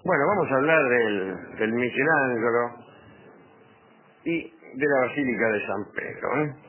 Bueno, vamos a hablar del Michelangelo y de la Basílica de San Pedro, ¿eh?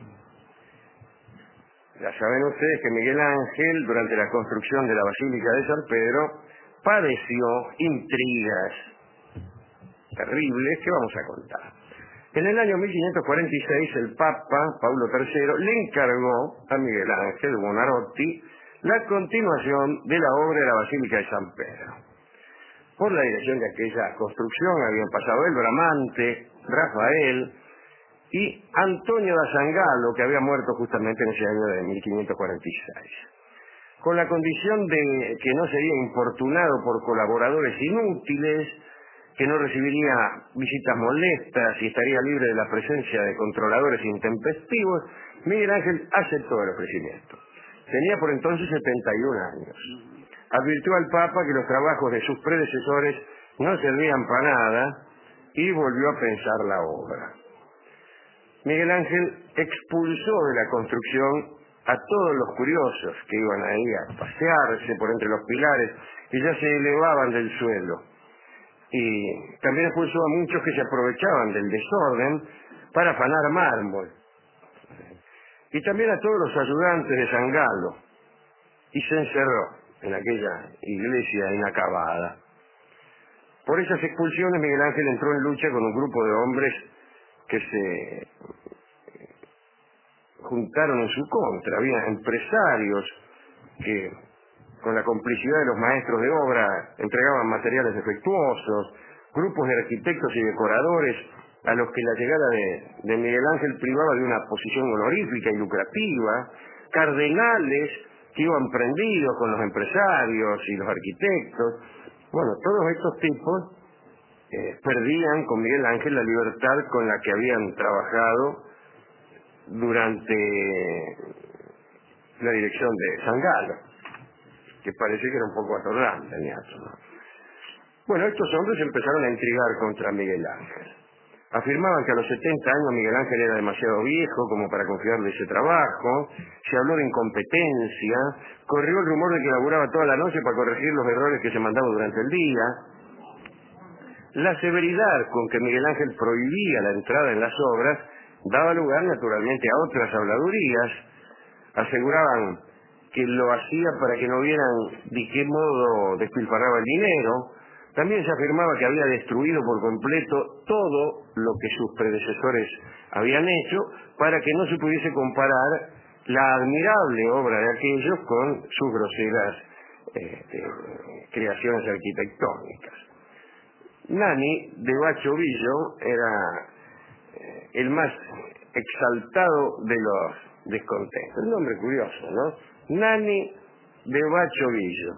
Ya saben ustedes que Miguel Ángel, durante la construcción de la Basílica de San Pedro, padeció intrigas terribles que vamos a contar. En el año 1546, el Papa Paulo III le encargó a Miguel Ángel Buonarroti la continuación de la obra de la Basílica de San Pedro. Por la dirección de aquella construcción habían pasado el Bramante, Rafael y Antonio da Sangallo, que había muerto justamente en ese año de 1546. Con la condición de que no sería importunado por colaboradores inútiles, que no recibiría visitas molestas y estaría libre de la presencia de controladores intempestivos, Miguel Ángel aceptó el ofrecimiento. Tenía por entonces 71 años. Advirtió al Papa que los trabajos de sus predecesores no servían para nada y volvió a pensar la obra. Miguel Ángel expulsó de la construcción a todos los curiosos que iban ahí a pasearse por entre los pilares que ya se elevaban del suelo. Y también expulsó a muchos que se aprovechaban del desorden para afanar mármol. Y también a todos los ayudantes de Sangallo. Y se encerró en aquella iglesia inacabada. Por esas expulsiones Miguel Ángel entró en lucha con un grupo de hombres que se juntaron en su contra. Había empresarios que, con la complicidad de los maestros de obra, entregaban materiales defectuosos, grupos de arquitectos y decoradores a los que la llegada de Miguel Ángel privaba de una posición honorífica y lucrativa, cardenales que iban prendidos con los empresarios y los arquitectos. Bueno, todos estos tipos perdían con Miguel Ángel la libertad con la que habían trabajado durante la dirección de Sangallo, que parece que era un poco atorrante, ¿no? Bueno, estos hombres empezaron a intrigar contra Miguel Ángel. Afirmaban que a los 70 años Miguel Ángel era demasiado viejo como para confiarle ese trabajo, se habló de incompetencia, corrió el rumor de que laburaba toda la noche para corregir los errores que se mandaban durante el día. La severidad con que Miguel Ángel prohibía la entrada en las obras daba lugar naturalmente a otras habladurías. Aseguraban que lo hacía para que no vieran de qué modo despilfarraba el dinero. También se afirmaba que había destruido por completo todo lo que sus predecesores habían hecho para que no se pudiese comparar la admirable obra de aquellos con sus groseras creaciones arquitectónicas. Nani de Bachovillo era el más exaltado de los descontentos. Un nombre curioso, ¿no? Nani de Bachovillo.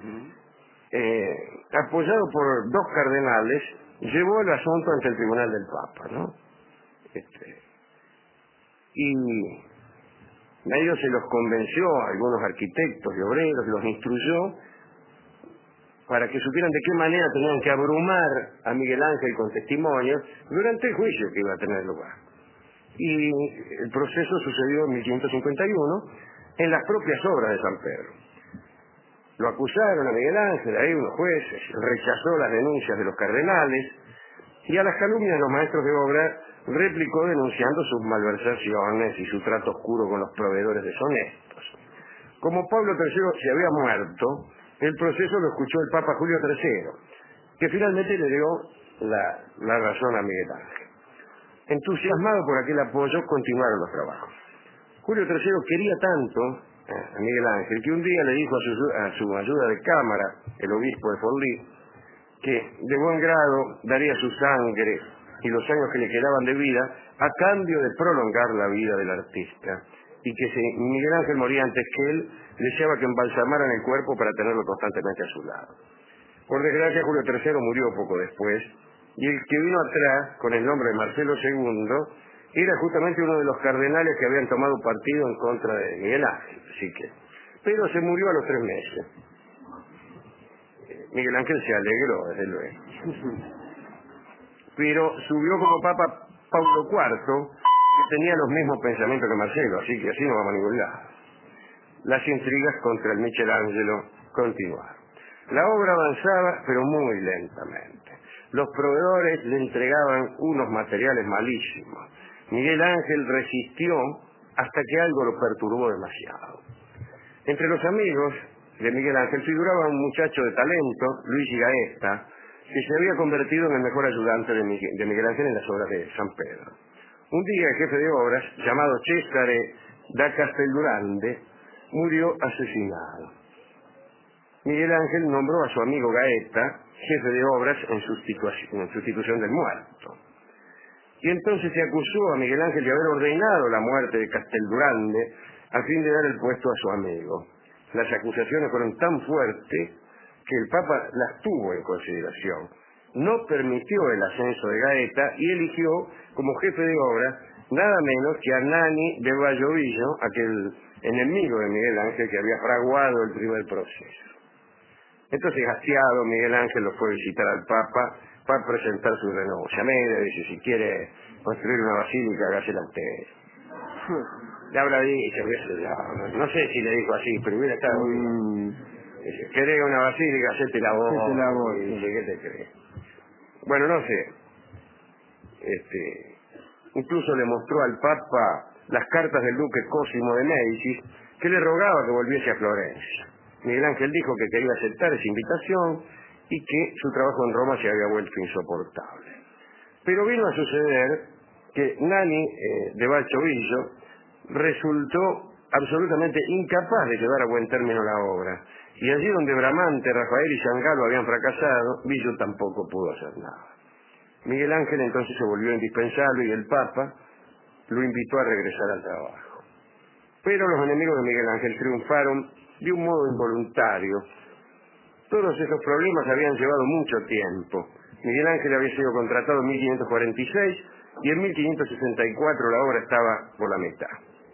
Apoyado por dos cardenales, llevó el asunto ante el tribunal del Papa, ¿no? Y a ellos se los convenció, a algunos arquitectos y obreros, los instruyó para que supieran de qué manera tenían que abrumar a Miguel Ángel con testimonios durante el juicio que iba a tener lugar. Y el proceso sucedió en 1551 en las propias obras de San Pedro. Lo acusaron a Miguel Ángel, ahí unos jueces, rechazó las denuncias de los cardenales y a las calumnias de los maestros de obra replicó denunciando sus malversaciones y su trato oscuro con los proveedores deshonestos. Como Pablo III se había muerto, el proceso lo escuchó el Papa Julio III, que finalmente le dio la razón a Miguel Ángel. Entusiasmado por aquel apoyo, continuaron los trabajos. Julio III quería tanto a Miguel Ángel que un día le dijo a su ayuda de cámara, el obispo de Forlì, que de buen grado daría su sangre y los años que le quedaban de vida a cambio de prolongar la vida del artista, y que si Miguel Ángel moría antes que él, deseaba que embalsamaran el cuerpo para tenerlo constantemente a su lado. Por desgracia, Julio III murió poco después, y el que vino atrás, con el nombre de Marcelo II, era justamente uno de los cardenales que habían tomado partido en contra de Miguel Ángel. Pero se murió a los 3 meses. Miguel Ángel se alegró, desde luego. Pero subió como Papa Paulo IV, que tenía los mismos pensamientos que Marcelo, así que así no vamos a ningún lado. Las intrigas contra el Michelangelo continuaron. La obra avanzaba, pero muy lentamente. Los proveedores le entregaban unos materiales malísimos. Miguel Ángel resistió hasta que algo lo perturbó demasiado. Entre los amigos de Miguel Ángel figuraba un muchacho de talento, Luigi Gaeta, que se había convertido en el mejor ayudante de Miguel Ángel en las obras de San Pedro. Un día el jefe de obras, llamado Cesare da Casteldurande, murió asesinado. Miguel Ángel nombró a su amigo Gaeta jefe de obras en sustitución del muerto. Y entonces se acusó a Miguel Ángel de haber ordenado la muerte de Casteldurande a fin de dar el puesto a su amigo. Las acusaciones fueron tan fuertes que el Papa las tuvo en consideración. No permitió el ascenso de Gaeta y eligió como jefe de obra nada menos que a Nani de Vallovillo, aquel enemigo de Miguel Ángel que había fraguado el primer proceso. Entonces, hastiado, Miguel Ángel lo fue a visitar al Papa para presentar su renuncia. Le dice, si quiere construir una basílica, hágasela usted. Le habrá dicho, no sé si le dijo así, pero hubiera estado bien. Dice, ¿querés una basílica? Hacete la voz. Y dice, ¿qué te crees? Bueno, no sé. Incluso le mostró al Papa las cartas del duque Cosimo de Médicis, que le rogaba que volviese a Florencia. Miguel Ángel dijo que quería aceptar esa invitación y que su trabajo en Roma se había vuelto insoportable. Pero vino a suceder que Nani de Valchovillo resultó absolutamente incapaz de llevar a buen término la obra. Y allí donde Bramante, Rafael y Sangalo habían fracasado, Villo tampoco pudo hacer nada. Miguel Ángel entonces se volvió indispensable y el Papa lo invitó a regresar al trabajo. Pero los enemigos de Miguel Ángel triunfaron de un modo involuntario. Todos esos problemas habían llevado mucho tiempo. Miguel Ángel había sido contratado en 1546 y en 1564 la obra estaba por la mitad.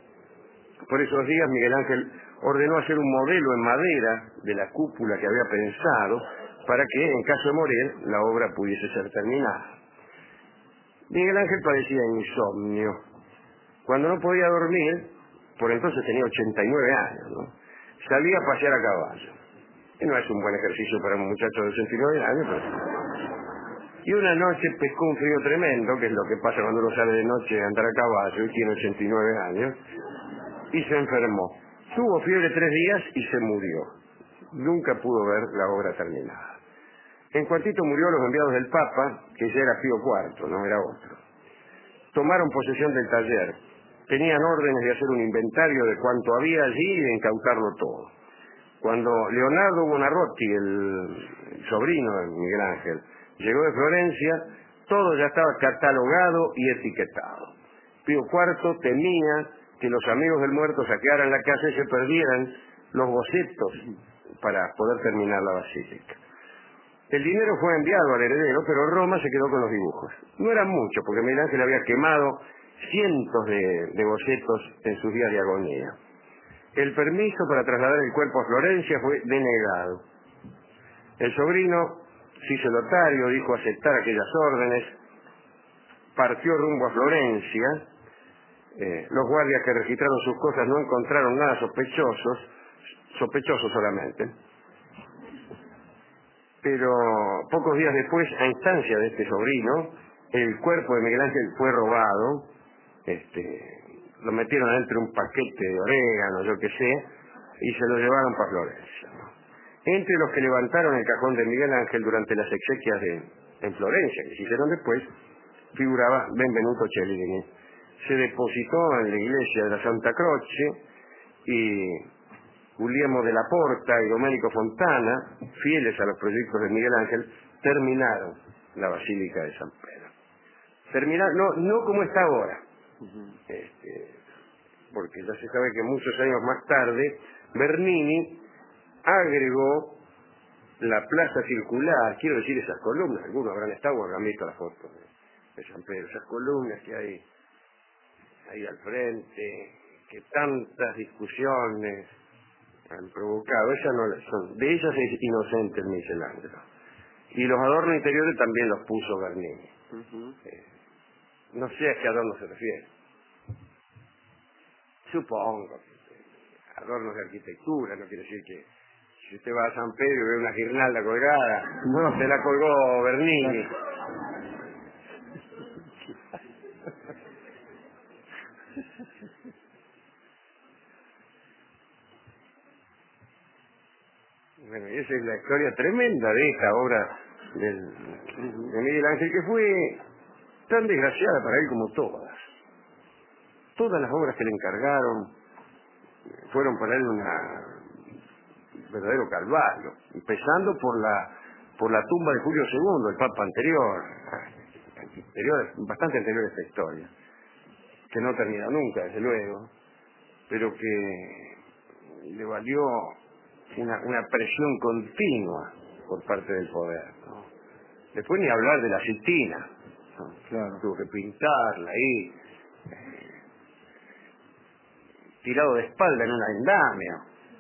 Por esos días Miguel Ángel ordenó hacer un modelo en madera de la cúpula que había pensado para que, en caso de morir, la obra pudiese ser terminada. Miguel Ángel padecía insomnio. Cuando no podía dormir, por entonces tenía 89 años, ¿no? Salía a pasear a caballo. Y no es un buen ejercicio para un muchacho de 89 años, pero... Y una noche pescó un frío tremendo, que es lo que pasa cuando uno sale de noche a andar a caballo y tiene 89 años, y se enfermó. Tuvo fiebre 3 días y se murió. Nunca pudo ver la obra terminada. En cuantito murió, los enviados del Papa, que ya era Pío IV, no era otro, tomaron posesión del taller. Tenían órdenes de hacer un inventario de cuánto había allí y de incautarlo todo. Cuando Leonardo Buonarroti, el sobrino de Miguel Ángel, llegó de Florencia, todo ya estaba catalogado y etiquetado. Pío IV temía que los amigos del muerto saquearan la casa y se perdieran los bocetos para poder terminar la basílica. El dinero fue enviado al heredero, pero Roma se quedó con los dibujos. No eran muchos, porque Miguel Ángel había quemado cientos de bocetos en sus días de agonía. El permiso para trasladar el cuerpo a Florencia fue denegado. El sobrino, Cicelotario, dijo aceptar aquellas órdenes, partió rumbo a Florencia. Los guardias que registraron sus cosas no encontraron nada sospechosos solamente. Pero pocos días después, a instancia de este sobrino, el cuerpo de Miguel Ángel fue robado, lo metieron dentro de un paquete de orégano, yo qué sé, y se lo llevaron para Florencia. Entre los que levantaron el cajón de Miguel Ángel durante las exequias en Florencia, que se hicieron después, figuraba Benvenuto Cellini. Se depositó en la iglesia de la Santa Croce y Guglielmo de la Porta y Domenico Fontana, fieles a los proyectos de Miguel Ángel, terminaron la Basílica de San Pedro. Terminaron, no como está ahora, porque ya se sabe que muchos años más tarde Bernini agregó la plaza circular, quiero decir esas columnas, algunos habrán estado o habrán visto las fotos de San Pedro, esas columnas que hay ahí al frente, que tantas discusiones han provocado. De ellas es inocente el Michelangelo. Y los adornos interiores también los puso Bernini. No sé a qué adorno se refiere. Supongo que adornos de arquitectura, no quiere decir que Si usted va a San Pedro y ve una guirnalda colgada, No. se la colgó Bernini. Bueno, y esa es la historia tremenda de esta obra de Miguel Ángel, que fue tan desgraciada para él como todas. Todas las obras que le encargaron fueron para él un verdadero calvario, empezando por la tumba de Julio II, el papa anterior, bastante anterior a esta historia, que no termina nunca, desde luego, pero que le valió una presión continua por parte del poder, ¿no? Después ni hablar de la Sistina, ¿no? Claro. Tuvo que pintarla ahí, tirado de espalda en un andamio,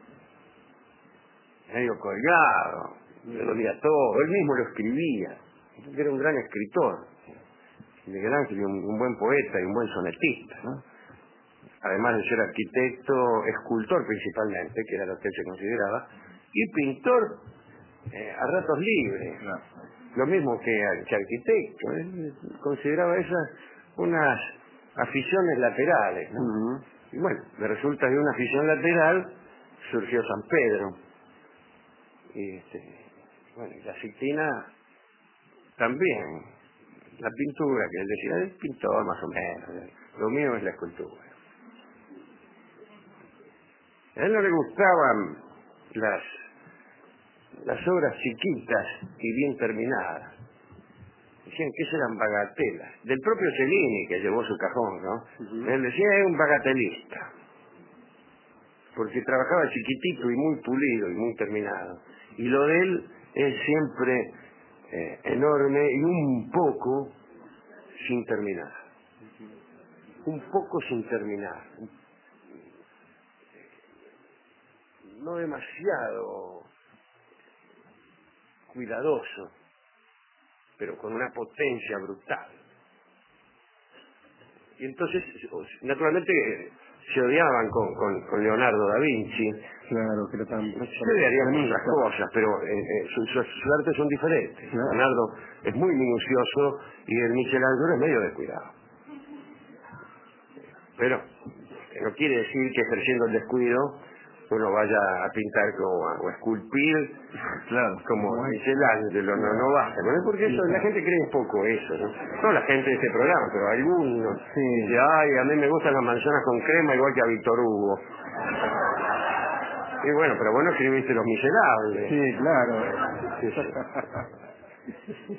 medio colgado, le dolía todo, él mismo lo escribía, era un gran escritor, Miguel Ángel, un buen poeta y un buen sonetista, ¿no? Además de ser arquitecto, escultor principalmente, que era lo que él se consideraba, y pintor a ratos libres, Claro. lo mismo que arquitecto. Él consideraba esas unas aficiones laterales, ¿no? Ujú. Y bueno, de resulta de una afición lateral surgió San Pedro. Y bueno, la Sistina también, la pintura, que él decía, es pintor más o menos, lo mío es la escultura. A él no le gustaban las obras chiquitas y bien terminadas. Decían que esas eran bagatelas. Del propio Cellini, que llevó su cajón, ¿no? Ujú. Él decía, es un bagatelista. Porque trabajaba chiquitito y muy pulido y muy terminado. Y lo de él es siempre enorme y un poco sin terminar. Un poco sin terminar. No demasiado cuidadoso, pero con una potencia brutal. Y entonces, naturalmente, se odiaban con Leonardo da Vinci. Claro, que era tan... Se odiarían por otras cosas, pero sus artes son diferentes. Claro. Leonardo es muy minucioso y el Michelangelo es medio descuidado. Pero no quiere decir que ejerciendo el descuido uno vaya a pintar o a esculpir, Claro. como Michelangelo, no basta, ¿no? Porque eso, la gente cree un poco eso, ¿no? No la gente de este programa, pero algunos. Sí. Dice, ay, a mí me gustan las manzanas con crema igual que a Víctor Hugo. Y bueno, pero vos no escribiste Los Miserables. Sí, claro. Sí, sí.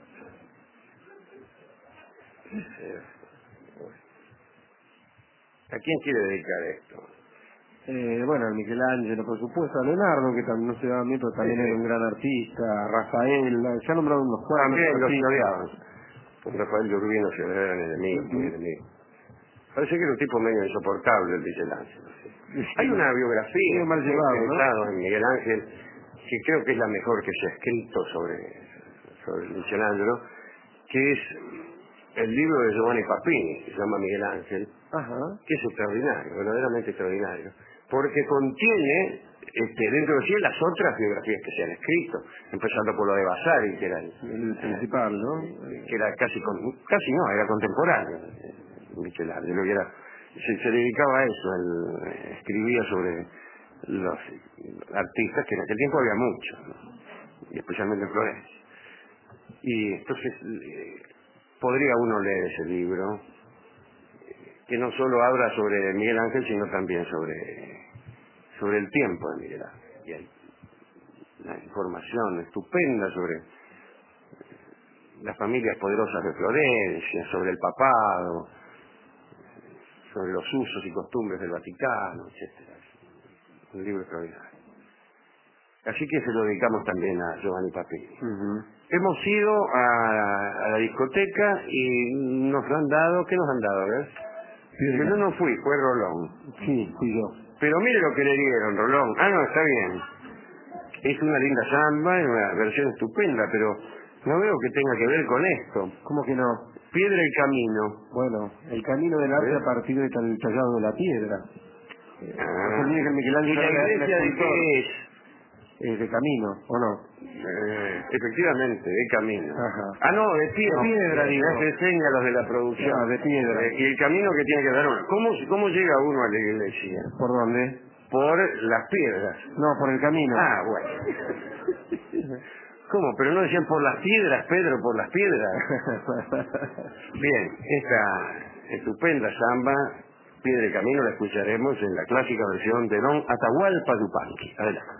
¿A quién quiere dedicar esto? Bueno, a Michelangelo, por supuesto, a Leonardo, que también no se daba bien, pero también Sí, sí. era un gran artista, a Rafael, se han nombrado unos cuantos También los artistas. odiaban. Con Rafael de Urbino se eran enemigos, muy enemigos. Parece que era un tipo medio insoportable el Michelangelo. Sí. Hay una biografía Medio mal que he llevado, ¿no? pensado en Miguel Ángel, que creo que es la mejor que se ha escrito sobre el Michelangelo, que es el libro de Giovanni Papini, que se llama Miguel Ángel, Ajá. que es extraordinario, verdaderamente extraordinario, porque contiene dentro de sí las otras biografías que se han escrito, empezando por lo de Vasari, que era El principal, ¿no? que era casi no, era contemporáneo, Michelangelo, y se dedicaba a eso, él escribía sobre los artistas, que en aquel tiempo había muchos, ¿no? Y especialmente en Florencia. Y entonces podría uno leer ese libro, que no solo habla sobre Miguel Ángel, sino también sobre el tiempo de Miguel Ángel. Y hay una información estupenda sobre las familias poderosas de Florencia, sobre el papado, sobre los usos y costumbres del Vaticano, etcétera. Un libro extraordinario. Así que se lo dedicamos también a Giovanni Papini. Ujú. Hemos ido a la discoteca y nos han dado, ¿qué nos han dado? A ver. Yo no fui, fue Rolón. Sí, fui yo. Pero mire lo que le dieron, Rolón. Ah, no, está bien. Es una linda samba, es una versión estupenda, pero no veo que tenga que ver con esto. ¿Cómo que no? Piedra y camino. Bueno, el camino del arte a partir del tallado de la piedra. No se Ah. olvide que el ¿Y Michelangelo la era iglesia de escultor. qué es? de camino, ¿o no? Efectivamente, de camino. Ajá. No, de piedra. De piedra, digo. Se enseña los de la producción. Ah, de piedra. Y el camino que tiene que dar uno. ¿Cómo llega uno a la iglesia? ¿Por dónde? Por las piedras. No, por el camino. Bueno. ¿Cómo? Pero no decían por las piedras, Pedro, por las piedras. Bien, esta estupenda samba, Piedra y Camino, la escucharemos en la clásica versión de Don Atahualpa Yupanqui. Adelante.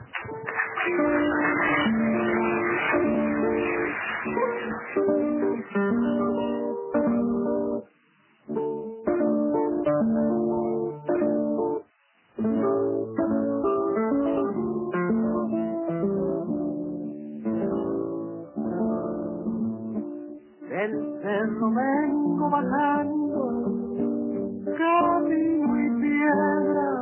Del cerro vengo bajando, camino y piedra,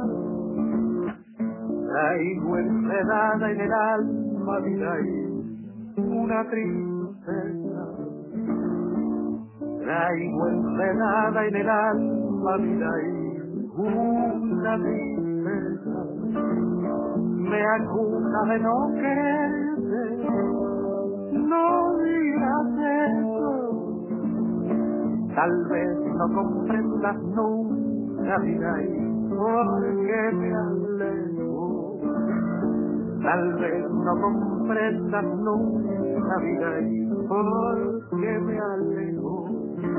traigo enredada en el alma, vida y una tristeza. Traigo enredada en el alma, vida y una tristeza. Me acusa de no quererte, no digas eso. Tal vez no comprendas nunca, vida, y porque me alejo. Tal vez no comprendas nunca, vida, y porque me alejo.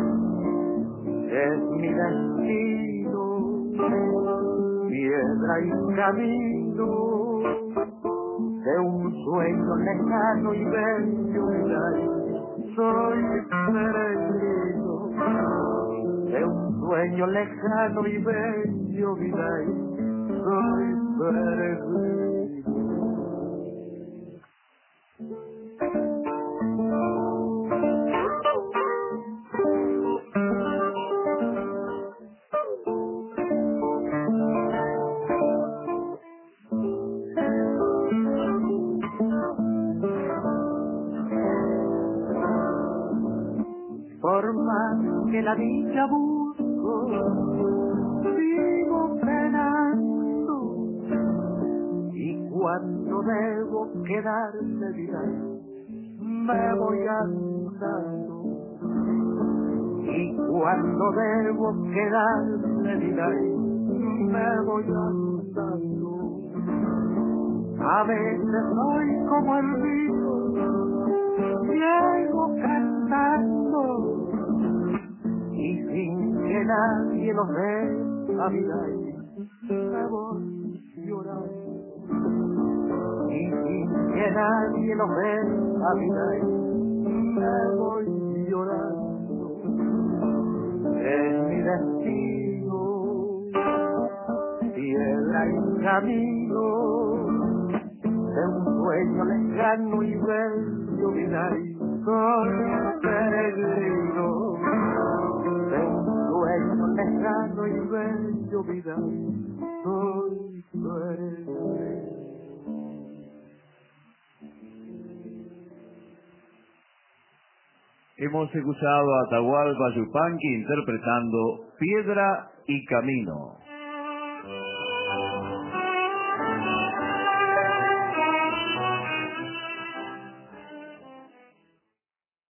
Es mi destino, piedra y camino, de un sueño lejano y bello, vida, y soy peregrino. De un sueño lejano y bello, vida, y soy peregrino. Por más que la dicha busco, sigo penando. Y cuando debo quedarme, vida, me voy andando. Y cuando debo quedarme, vida, me voy andando. A veces soy como el río, llego cantando, y sin que nadie lo vea, vida, me voy llorando. Y sin que nadie lo vea, vida, me voy llorando. Es mi destino, piedra y camino, de un sueño lejano y bello, vida, y soy peregrino. De un sueño lejano y bello, vida, y soy peregrino. Hemos escuchado a Atahualpa Yupanqui interpretando Piedra y Camino.